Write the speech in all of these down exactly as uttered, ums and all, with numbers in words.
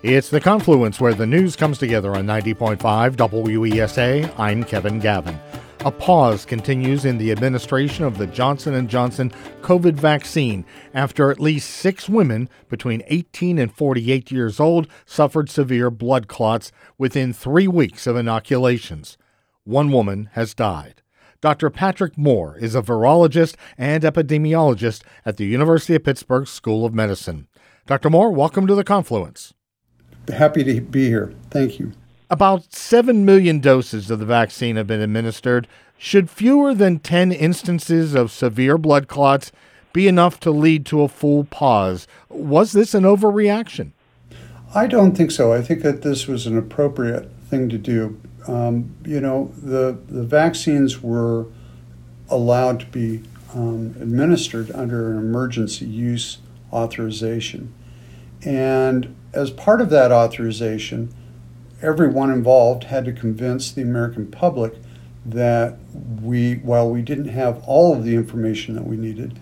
It's The Confluence, where the news comes together on ninety point five W E S A. I'm Kevin Gavin. A pause continues in the administration of the Johnson and Johnson COVID vaccine after at least six women between eighteen and forty-eight years old suffered severe blood clots within three weeks of inoculations. One woman has died. Doctor Patrick Moore is a virologist and epidemiologist at the University of Pittsburgh School of Medicine. Doctor Moore, welcome to The Confluence. Happy to be here. Thank you. About seven million doses of the vaccine have been administered. Should fewer than ten instances of severe blood clots be enough to lead to a full pause? Was this an overreaction? I don't think so. I think that this was an appropriate thing to do. Um, you know, the, the vaccines were allowed to be um, administered under an emergency use authorization. And as part of that authorization, everyone involved had to convince the American public that we, while we didn't have all of the information that we needed,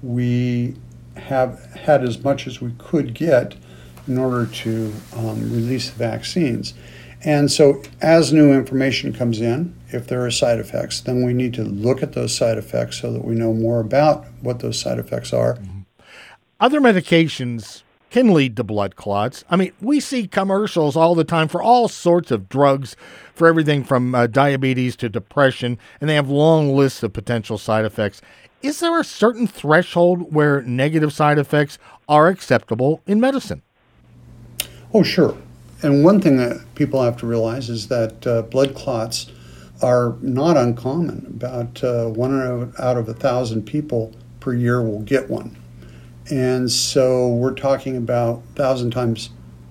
we have had as much as we could get in order to um, release the vaccines. And so as new information comes in, if there are side effects, then we need to look at those side effects so that we know more about what those side effects are. Mm-hmm. Other medications can lead to blood clots. I mean, we see commercials all the time for all sorts of drugs, for everything from uh, diabetes to depression, and they have long lists of potential side effects. Is there a certain threshold where negative side effects are acceptable in medicine? Oh, sure. And one thing that people have to realize is that uh, blood clots are not uncommon. About uh, one out of a thousand people per year will get one. And so we're talking about a thousand times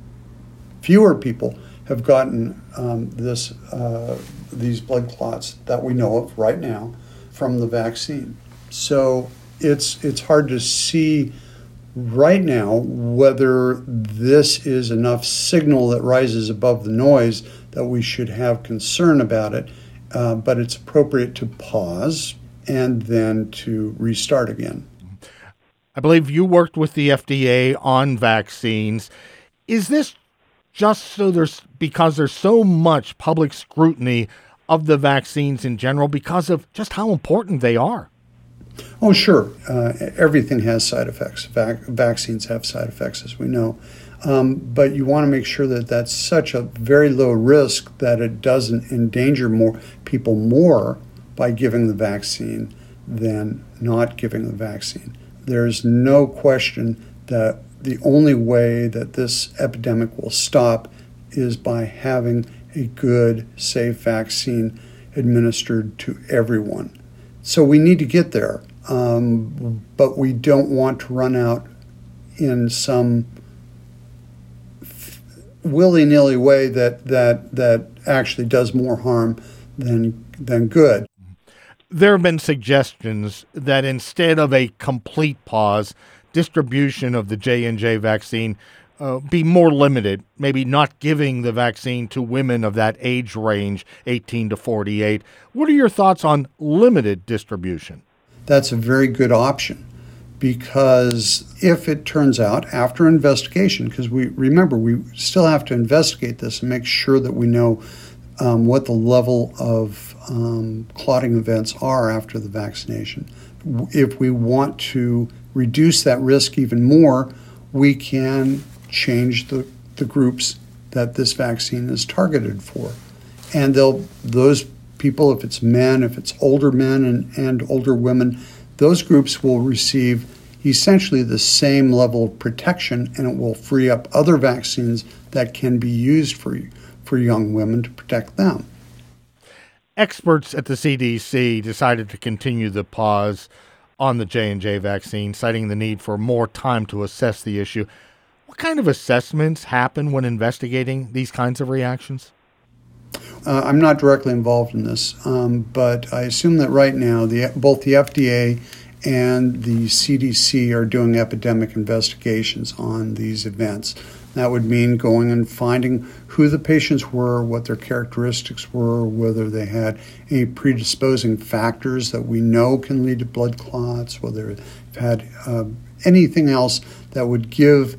fewer people have gotten um, this uh, these blood clots that we know of right now from the vaccine. So it's it's hard to see right now whether this is enough signal that rises above the noise that we should have concern about it, uh, but it's appropriate to pause and then to restart again. I believe you worked with the F D A on vaccines. Is this just so there's because there's so much public scrutiny of the vaccines in general because of just how important they are? Oh, sure. Uh, everything has side effects. Vac- vaccines have side effects, as we know. Um, but you want to make sure that that's such a very low risk that it doesn't endanger more people more by giving the vaccine than not giving the vaccine. There's no question that the only way that this epidemic will stop is by having a good, safe vaccine administered to everyone. So we need to get there, um, but we don't want to run out in some f- willy-nilly way that, that that actually does more harm than than good. There have been suggestions that instead of a complete pause, distribution of the J and J vaccine uh, be more limited, maybe not giving the vaccine to women of that age range, eighteen to forty-eight. What are your thoughts on limited distribution? That's a very good option because if it turns out after investigation, because we remember we still have to investigate this and make sure that we know um, what the level of Um, clotting events are after the vaccination. If we want to reduce that risk even more, we can change the, the groups that this vaccine is targeted for. And they'll those people, if it's men, if it's older men and, and older women, those groups will receive essentially the same level of protection, and it will free up other vaccines that can be used for, for young women to protect them. Experts at the C D C decided to continue the pause on the J and J vaccine, citing the need for more time to assess the issue. What kind of assessments happen when investigating these kinds of reactions? Uh, I'm not directly involved in this, um, but I assume that right now the, both the F D A and the C D C are doing epidemic investigations on these events. That would mean going and finding who the patients were, what their characteristics were, whether they had any predisposing factors that we know can lead to blood clots, whether they've had uh, anything else that would give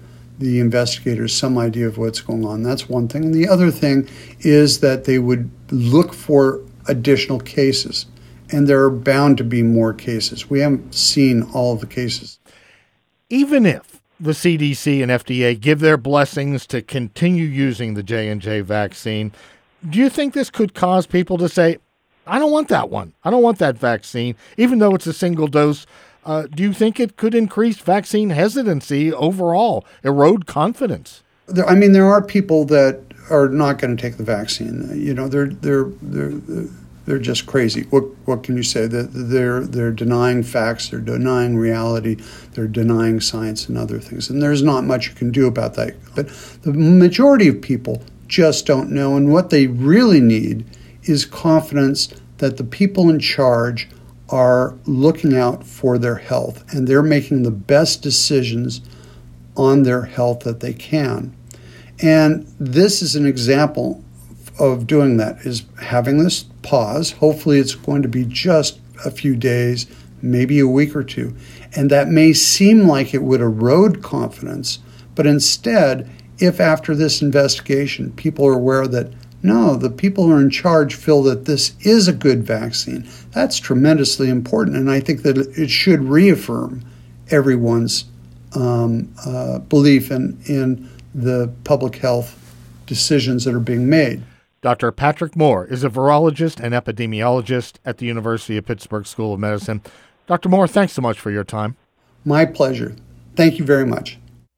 the investigators some idea of what's going on. That's one thing. And the other thing is that they would look for additional cases. And there are bound to be more cases. We haven't seen all of the cases. Even if the C D C and F D A give their blessings to continue using the J and J vaccine, do you think this could cause people to say, I don't want that one. I don't want that vaccine, even though it's a single dose? Uh, do you think it could increase vaccine hesitancy overall, erode confidence? There, I mean, there are people that are not going to take the vaccine. You know, they're they're they're they're just crazy. What what can you say? That they're they're denying facts. They're denying reality. They're denying science and other things. And there's not much you can do about that. But the majority of people just don't know. And what they really need is confidence that the people in charge are looking out for their health and they're making the best decisions on their health that they can. And this is an example of doing that, is having this pause. Hopefully it's going to be just a few days, maybe a week or two. And that may seem like it would erode confidence, but instead, if after this investigation people are aware that no, the people who are in charge feel that this is a good vaccine, that's tremendously important. And I think that it should reaffirm everyone's um, uh, belief in, in the public health decisions that are being made. Doctor Patrick Moore is a virologist and epidemiologist at the University of Pittsburgh School of Medicine. Doctor Moore, thanks so much for your time. My pleasure. Thank you very much.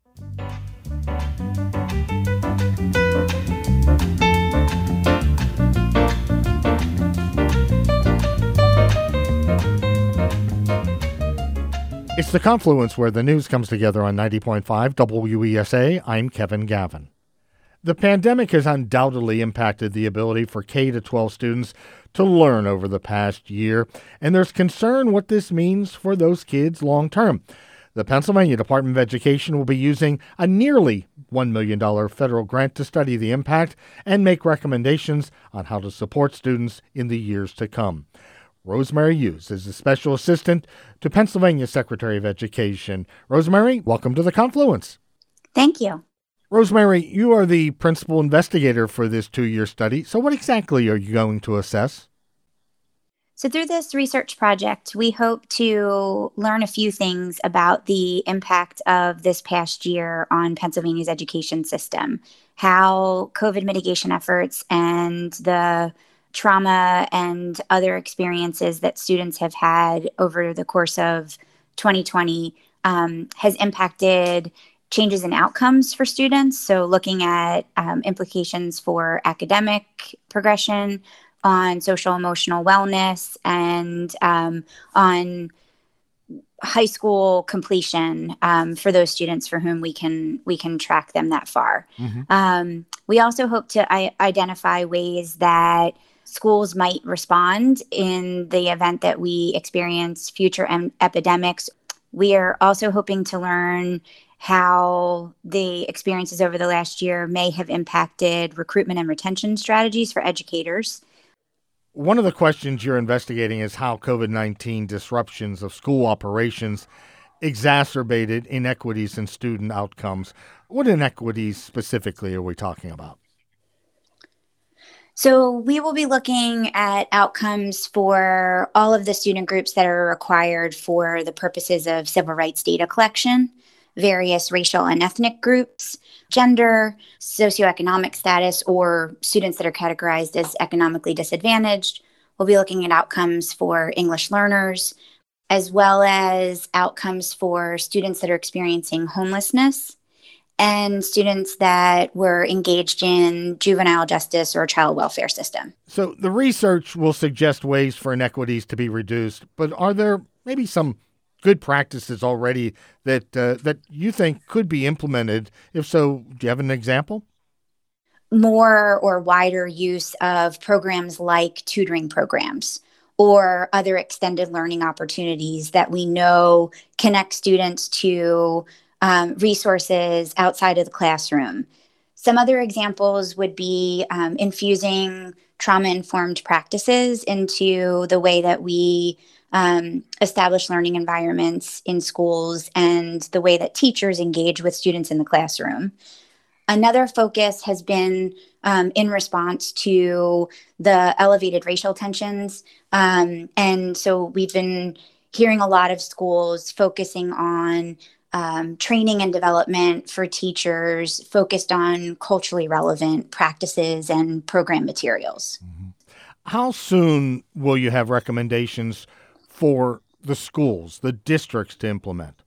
It's The Confluence, where the news comes together on ninety point five W E S A. I'm Kevin Gavin. The pandemic has undoubtedly impacted the ability for K to twelve students to learn over the past year, and there's concern what this means for those kids long term. The Pennsylvania Department of Education will be using a nearly one million dollars federal grant to study the impact and make recommendations on how to support students in the years to come. Rosemary Hughes is a special assistant to Pennsylvania Secretary of Education. Rosemary, welcome to The Confluence. Thank you. Rosemary, you are the principal investigator for this two-year study. So what exactly are you going to assess? So through this research project, we hope to learn a few things about the impact of this past year on Pennsylvania's education system, how COVID mitigation efforts and the trauma and other experiences that students have had over the course of twenty twenty um, has impacted changes in outcomes for students. So looking at um, implications for academic progression, on social emotional wellness, and um, on high school completion um, for those students for whom we can we can track them that far. Mm-hmm. Um, we also hope to I- identify ways that schools might respond in the event that we experience future em- epidemics. We are also hoping to learn how the experiences over the last year may have impacted recruitment and retention strategies for educators. One of the questions you're investigating is how COVID nineteen disruptions of school operations exacerbated inequities in student outcomes. What inequities specifically are we talking about? So we will be looking at outcomes for all of the student groups that are required for the purposes of civil rights data collection, various racial and ethnic groups, gender, socioeconomic status, or students that are categorized as economically disadvantaged. We'll be looking at outcomes for English learners, as well as outcomes for students that are experiencing homelessness and students that were engaged in juvenile justice or child welfare system. So the research will suggest ways for inequities to be reduced, but are there maybe some good practices already that uh, that you think could be implemented? If so, do you have an example? More or wider use of programs like tutoring programs or other extended learning opportunities that we know connect students to um, resources outside of the classroom. Some other examples would be um, infusing trauma-informed practices into the way that we um, established learning environments in schools and the way that teachers engage with students in the classroom. Another focus has been um, in response to the elevated racial tensions. Um, and so we've been hearing a lot of schools focusing on um, training and development for teachers focused on culturally relevant practices and program materials. Mm-hmm. How soon will you have recommendations for the schools, the districts to implement?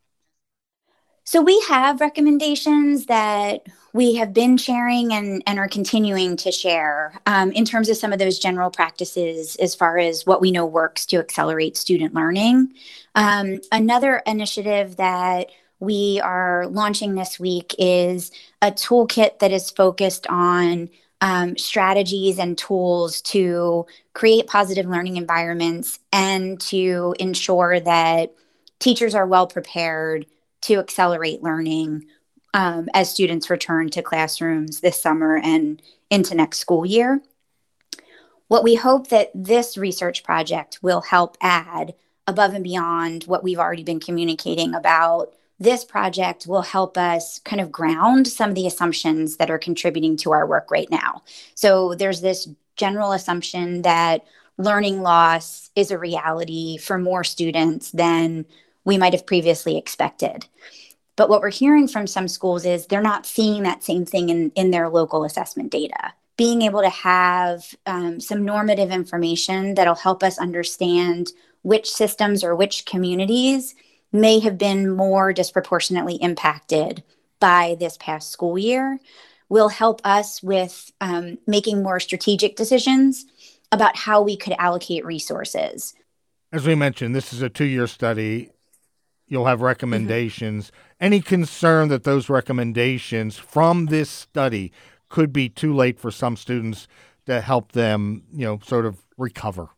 So we have recommendations that we have been sharing and, and are continuing to share um, in terms of some of those general practices as far as what we know works to accelerate student learning. Um, another initiative that we are launching this week is a toolkit that is focused on um, strategies and tools to create positive learning environments and to ensure that teachers are well prepared to accelerate learning um, as students return to classrooms this summer and into next school year. What we hope that this research project will help add above and beyond what we've already been communicating about, this project will help us kind of ground some of the assumptions that are contributing to our work right now. So there's this general assumption that learning loss is a reality for more students than we might have previously expected. But what we're hearing from some schools is they're not seeing that same thing in, in their local assessment data. Being able to have um, some normative information that'll help us understand which systems or which communities may have been more disproportionately impacted by this past school year will help us with um, making more strategic decisions about how we could allocate resources. As we mentioned, this is a two-year study. You'll have recommendations. Mm-hmm. Any concern that those recommendations from this study could be too late for some students to help them, you know, sort of recover?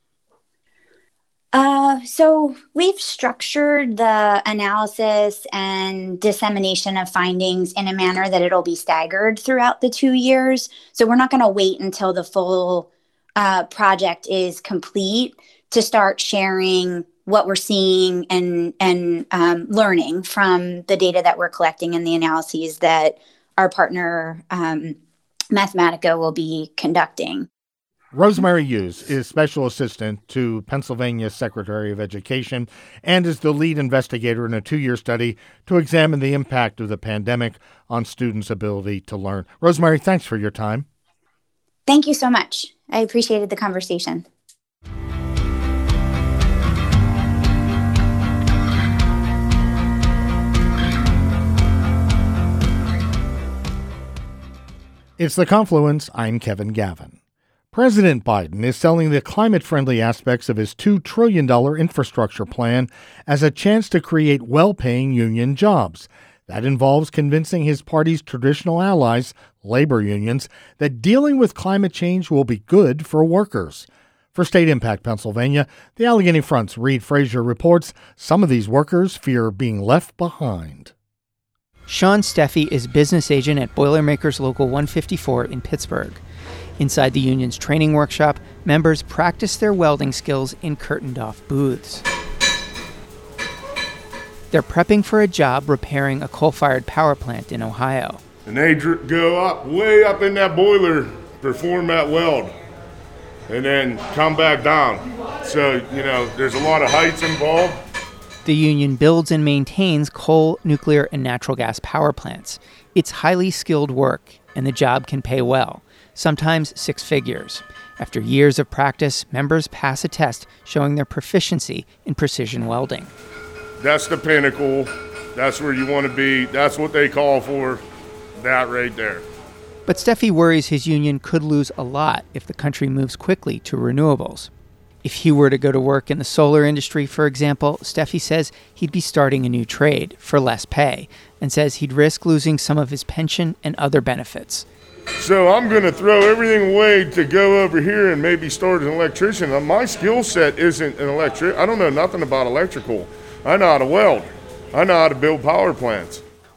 Uh, so we've structured the analysis and dissemination of findings in a manner that it'll be staggered throughout the two years. So we're not going to wait until the full uh, project is complete to start sharing what we're seeing and and um, learning from the data that we're collecting and the analyses that our partner um, Mathematica will be conducting. Rosemary Hughes is Special Assistant to Pennsylvania Secretary of Education and is the lead investigator in a two-year study to examine the impact of the pandemic on students' ability to learn. Rosemary, thanks for your time. Thank you so much. I appreciated the conversation. It's The Confluence. I'm Kevin Gavin. President Biden is selling the climate-friendly aspects of his two trillion dollars infrastructure plan as a chance to create well-paying union jobs. That involves convincing his party's traditional allies, labor unions, that dealing with climate change will be good for workers. For State Impact Pennsylvania, the Allegheny Front's Reed Frazier reports some of these workers fear being left behind. Sean Steffi is business agent at Boilermakers Local one fifty-four in Pittsburgh. Inside the union's training workshop, members practice their welding skills in curtained-off booths. They're prepping for a job repairing a coal-fired power plant in Ohio. And they dr- go up, way up in that boiler, perform that weld, and then come back down. So, you know, there's a lot of heights involved. The union builds and maintains coal, nuclear, and natural gas power plants. It's highly skilled work, and the job can pay well, sometimes six figures. After years of practice, members pass a test showing their proficiency in precision welding. That's the pinnacle. That's where you want to be. That's what they call for, that right there. But Steffi worries his union could lose a lot if the country moves quickly to renewables. If he were to go to work in the solar industry, for example, Steffi says he'd be starting a new trade for less pay and says he'd risk losing some of his pension and other benefits. So I'm going to throw everything away to go over here and maybe start as an electrician. My skill set isn't an electric. I don't know nothing about electrical. I know how to weld. I know how to build power plants.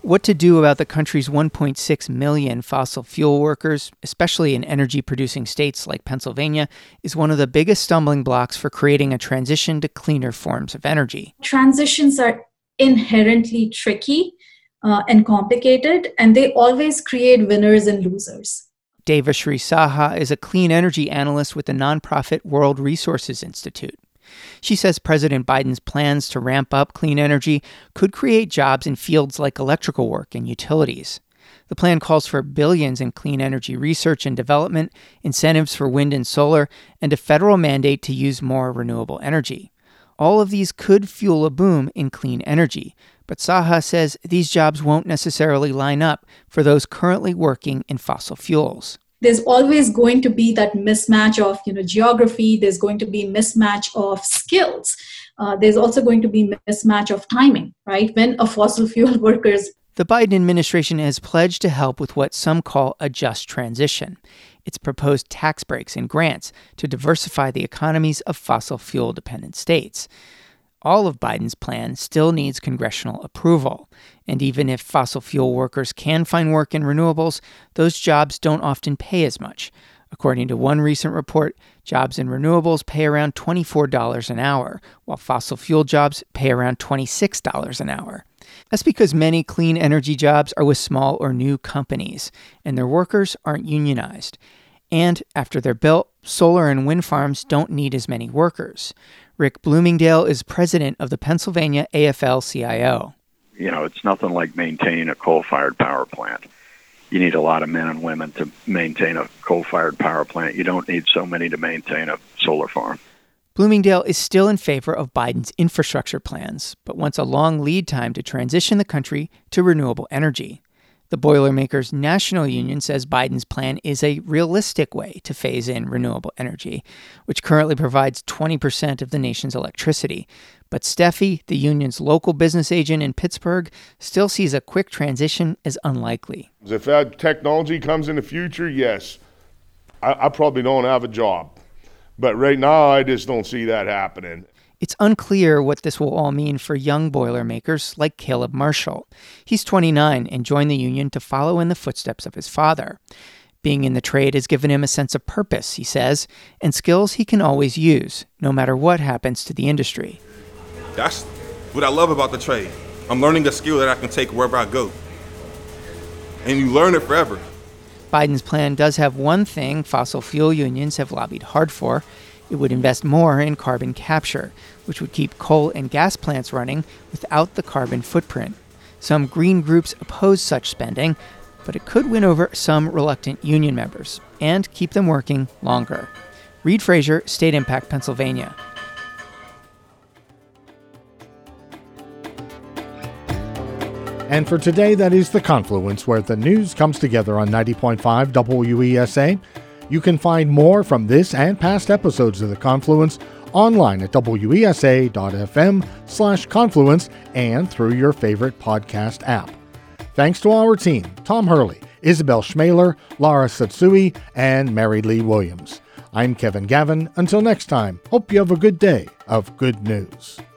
what to do about the country's one point six million fossil fuel workers, especially in energy-producing states like Pennsylvania, is one of the biggest stumbling blocks for creating a transition to cleaner forms of energy. Transitions are inherently tricky uh, and complicated, and they always create winners and losers. Devashree Saha is a clean energy analyst with the nonprofit World Resources Institute. She says President Biden's plans to ramp up clean energy could create jobs in fields like electrical work and utilities. The plan calls for billions in clean energy research and development, incentives for wind and solar, and a federal mandate to use more renewable energy. All of these could fuel a boom in clean energy, but Saha says these jobs won't necessarily line up for those currently working in fossil fuels. There's always going to be that mismatch of, you know, geography. There's going to be mismatch of skills. Uh, there's also going to be mismatch of timing, right? When a fossil fuel workers. The Biden administration has pledged to help with what some call a just transition. It's proposed tax breaks and grants to diversify the economies of fossil fuel-dependent states. All of Biden's plan still needs congressional approval. And even if fossil fuel workers can find work in renewables, those jobs don't often pay as much. According to one recent report, jobs in renewables pay around twenty-four dollars an hour, while fossil fuel jobs pay around twenty-six dollars an hour. That's because many clean energy jobs are with small or new companies, and their workers aren't unionized. And after they're built, solar and wind farms don't need as many workers. Rick Bloomingdale is president of the Pennsylvania A F L C I O. You know, it's nothing like maintaining a coal-fired power plant. You need a lot of men and women to maintain a coal-fired power plant. You don't need so many to maintain a solar farm. Bloomingdale is still in favor of Biden's infrastructure plans, but wants a long lead time to transition the country to renewable energy. The Boilermakers National Union says Biden's plan is a realistic way to phase in renewable energy, which currently provides twenty percent of the nation's electricity. But Steffi, the union's local business agent in Pittsburgh, still sees a quick transition as unlikely. If that technology comes in the future, yes, I, I probably don't have a job. But right now, I just don't see that happening. It's unclear what this will all mean for young Boilermakers like Caleb Marshall. He's twenty-nine and joined the union to follow in the footsteps of his father. Being in the trade has given him a sense of purpose, he says, and skills he can always use, no matter what happens to the industry. That's what I love about the trade. I'm learning a skill that I can take wherever I go. And you learn it forever. Biden's plan does have one thing fossil fuel unions have lobbied hard for. It would invest more in carbon capture, which would keep coal and gas plants running without the carbon footprint. Some green groups oppose such spending, but it could win over some reluctant union members and keep them working longer. Reed Frazier, State Impact, Pennsylvania. And for today, that is The Confluence, where the news comes together on ninety point five W E S A. You can find more from this and past episodes of The Confluence online at W E S A dot F M slash confluence and through your favorite podcast app. Thanks to our team, Tom Hurley, Isabel Schmaler, Lara Satsui, and Mary Lee Williams. I'm Kevin Gavin. Until next time, hope you have a good day of good news.